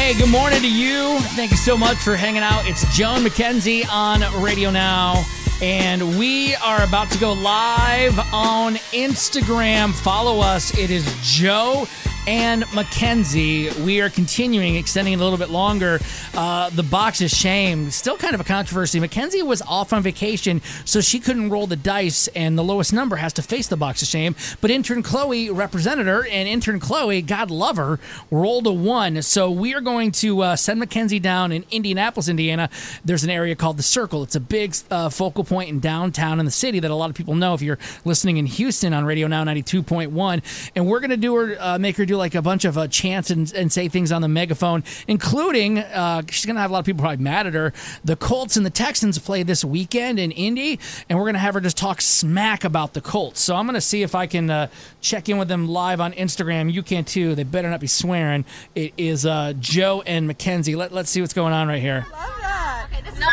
Hey, good morning to you. Thank you so much for hanging out. It's Joe and Mackenzie on Radio Now, and we are about to go live on Instagram. Follow us. It is Joe and Mackenzie. We are continuing, extending it a little bit longer. The box of shame, still kind of a controversy. Mackenzie was off on vacation, so she couldn't roll the dice, and the lowest number has to face the box of shame. But intern Chloe represented her, and intern Chloe, God love her, rolled a 1. So we are going to send Mackenzie down in Indianapolis, Indiana. There's an area called The Circle. It's a big focal point in downtown in the city that a lot of people know if you're listening in Houston on Radio Now 92.1. And we're going to do her, make her do like a bunch of chants and say things on the megaphone, including she's going to have a lot of people probably mad at her. The Colts and the Texans play this weekend in Indy, and we're going to have her just talk smack about the Colts. So I'm going to see if I can check in with them live on Instagram. You can too. They better not be swearing. It is Joe and Mackenzie. Let's see what's going on right here. I love that. Okay, this is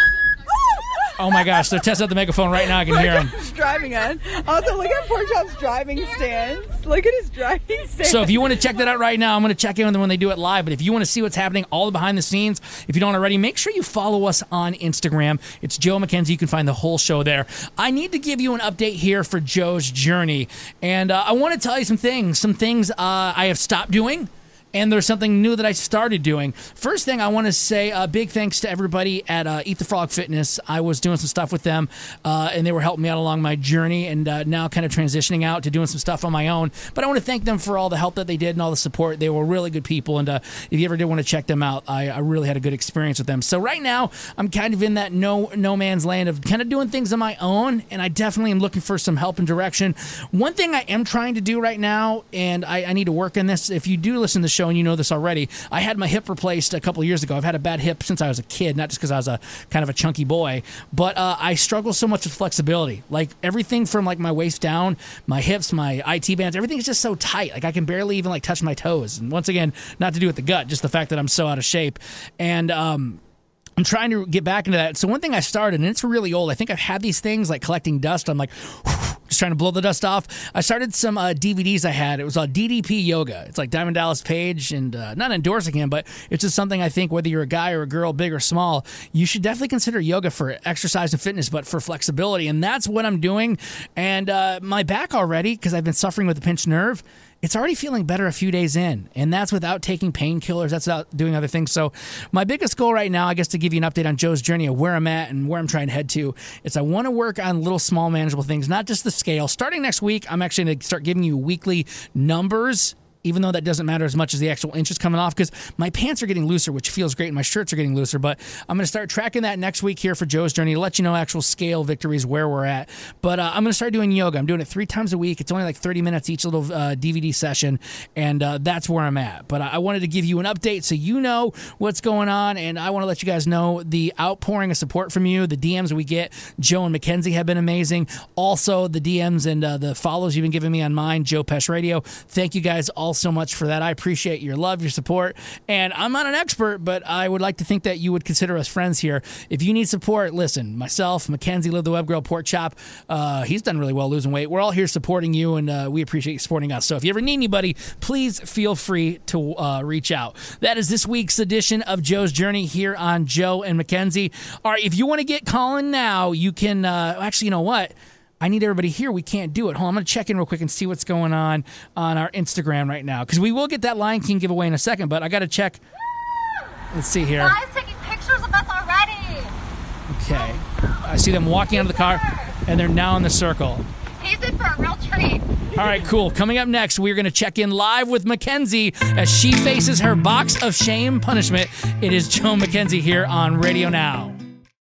Oh my gosh, they're testing out the megaphone right now. I can hear them. Driving on. Also, look at Pork Chop's driving stance. Look at his driving stance. So if you want to check that out right now, I'm going to check in with them when they do it live. But if you want to see what's happening, all the behind the scenes, if you don't already, make sure you follow us on Instagram. It's Joe Mackenzie. You can find the whole show there. I need to give you an update here for Joe's journey. And I want to tell you some things I have stopped doing. And there's something new that I started doing. First thing I want to say, big thanks to everybody at Eat the Frog Fitness. I was doing some stuff with them, and they were helping me out along my journey, and now kind of transitioning out to doing some stuff on my own. But I want to thank them for all the help that they did and all the support. They were really good people, and if you ever did want to check them out, I really had a good experience with them. So right now, I'm kind of in that no man's land of kind of doing things on my own, and I definitely am looking for some help and direction. One thing I am trying to do right now, and I need to work on this, if you do listen to the show, and you know this already, I had my hip replaced a couple of years ago. I've had a bad hip since I was a kid, not just because I was a kind of a chunky boy, but I struggle so much with flexibility. Like everything from like my waist down, my hips, my IT bands, everything's just so tight. Like I can barely even like touch my toes. And once again, not to do with the gut, just the fact that I'm so out of shape. And I'm trying to get back into that. So one thing I started, and it's really old, I think I've had these things like collecting dust. I'm like, just trying to blow the dust off. I started some DVDs I had. It was DDP Yoga. It's like Diamond Dallas Page, and not endorsing him, but it's just something I think whether you're a guy or a girl, big or small, you should definitely consider yoga for exercise and fitness, but for flexibility. And that's what I'm doing. And my back already, because I've been suffering with a pinched nerve, it's already feeling better a few days in, and that's without taking painkillers. That's without doing other things. So my biggest goal right now, I guess to give you an update on Joe's journey of where I'm at and where I'm trying to head to, is I want to work on little small manageable things, not just the scale. Starting next week, I'm actually going to start giving you weekly numbers, even though that doesn't matter as much as the actual inches coming off, because my pants are getting looser, which feels great, and my shirts are getting looser. But I'm going to start tracking that next week here for Joe's journey to let you know actual scale victories, where we're at. But I'm going to start doing yoga. I'm doing it 3 times a week. It's only like 30 minutes each little DVD session, and that's where I'm at. But I wanted to give you an update so you know what's going on, and I want to let you guys know the outpouring of support from you, the DMs we get. Joe and Mackenzie have been amazing. Also, the DMs and the follows you've been giving me on mine, Joe Pesh Radio. Thank you guys all so much for that. I appreciate your love, your support, and I'm not an expert, but I would like to think that you would consider us friends here. If you need support, listen, myself, Mackenzie, Live the Web Girl, Pork Chop, he's done really well losing weight. We're all here supporting you, and we appreciate you supporting us. So if you ever need anybody, please feel free to reach out. That is this week's edition of Joe's Journey here on Joe and Mackenzie. All right, if you want to get calling now, you can, actually, you know what? I need everybody here. We can't do it. Hold on, I'm going to check in real quick and see what's going on our Instagram right now, because we will get that Lion King giveaway in a second, but I got to check. Let's see here. Guys taking pictures of us already. Okay. I see them walking out of the car, and they're now in the circle. He's in for a real treat. All right, cool. Coming up next, we're going to check in live with Mackenzie as she faces her box of shame punishment. It is Joe Mackenzie here on Radio Now.